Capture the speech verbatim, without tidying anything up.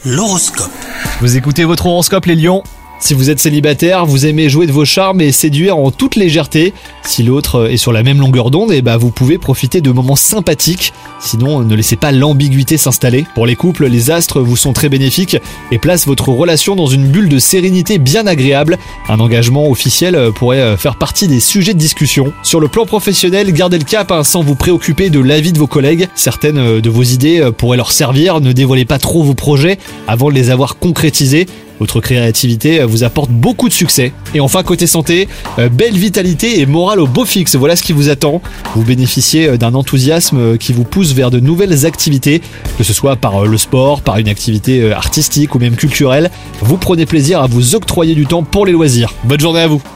L'horoscope. Vous écoutez votre horoscope les lions ? Si vous êtes célibataire, vous aimez jouer de vos charmes et séduire en toute légèreté. Si l'autre est sur la même longueur d'onde, eh ben vous pouvez profiter de moments sympathiques. Sinon, ne laissez pas l'ambiguïté s'installer. Pour les couples, les astres vous sont très bénéfiques et placent votre relation dans une bulle de sérénité bien agréable. Un engagement officiel pourrait faire partie des sujets de discussion. Sur le plan professionnel, gardez le cap hein, sans vous préoccuper de l'avis de vos collègues. Certaines de vos idées pourraient leur servir. Ne dévoilez pas trop vos projets avant de les avoir concrétisés. Votre créativité vous apporte beaucoup de succès. Et enfin, côté santé, euh, belle vitalité et morale au beau fixe, voilà ce qui vous attend. Vous bénéficiez d'un enthousiasme qui vous pousse vers de nouvelles activités, que ce soit par le sport, par une activité artistique ou même culturelle. Vous prenez plaisir à vous octroyer du temps pour les loisirs. Bonne journée à vous.